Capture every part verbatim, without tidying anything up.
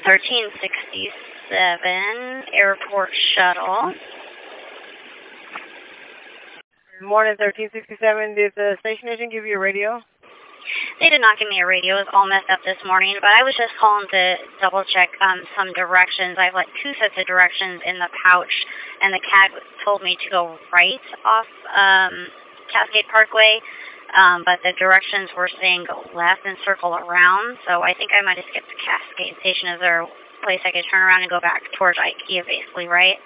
thirteen sixty-seven Airport Shuttle. Morning, thirteen sixty-seven. Did the station agent give you a radio? They did not give me a radio. It was all messed up this morning, but I was just calling to double check um, some directions. I have like two sets of directions in the pouch, and the cat told me to go right off um, Cascade Parkway, um, but the directions were saying go left and circle around, so I think I might have skipped Cascade Station. Is there a place I could turn around and go back towards IKEA, basically, right?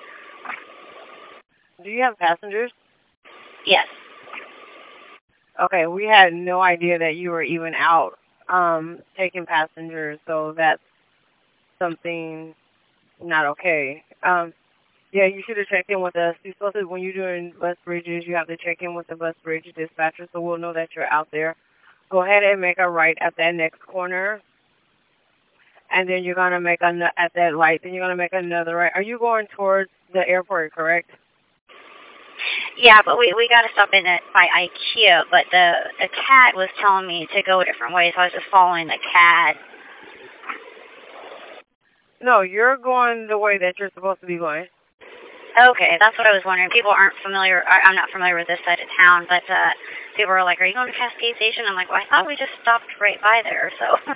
Do you have passengers? Yes. Okay, we had no idea that you were even out um, taking passengers, so that's something not okay. Um, yeah, you should have checked in with us. You're supposed to, when you're doing bus bridges, you have to check in with the bus bridge dispatcher, so we'll know that you're out there. Go ahead and make a right at that next corner, and then you're going to make a, at that light, then you're going to make another right. Are you going towards the airport, correct? Yeah, but we we got to stop in at by IKEA. But the the cat was telling me to go a different way, so I was just following the cat. No, you're going the way that you're supposed to be going. Okay, that's what I was wondering. People aren't familiar. I, I'm not familiar with this side of town, but uh, people are like, "Are you going to Cascade Station?" I'm like, "Well, I thought we just stopped right by there." So.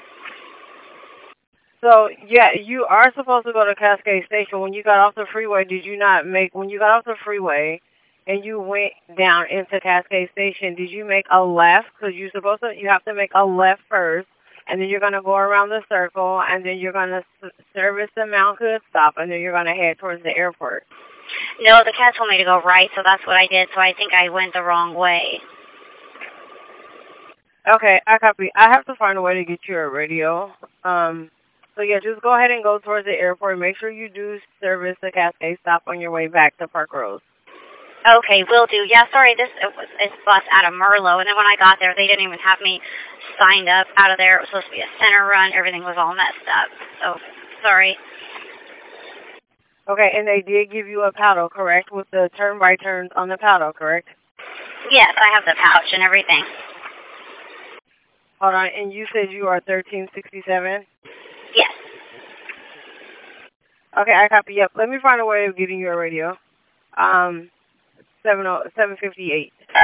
So yeah, you are supposed to go to Cascade Station. When you got off the freeway, did you not make? When you got off the freeway and you went down into Cascade Station, did you make a left? Because you're supposed to, you have to make a left first, and then you're going to go around the circle, and then you're going to service the Mount Hood stop, and then you're going to head towards the airport. No, the cat told me to go right, so that's what I did, so I think I went the wrong way. Okay, I copy. I have to find a way to get you a radio. Um, so yeah, just go ahead and go towards the airport. Make sure you do service the Cascade stop on your way back to Park Rose. Okay, will do. Yeah, sorry, this it was this bus out of Merlo, and then when I got there, they didn't even have me signed up out of there. It was supposed to be a center run. Everything was all messed up. So, sorry. Okay, and they did give you a paddle, correct, with the turn-by-turns on the paddle, correct? Yes, I have the pouch and everything. Hold on, and you said you are thirteen sixty-seven? Yes. Okay, I copy. Yep, let me find a way of getting you a radio. Um... seven fifty-eight.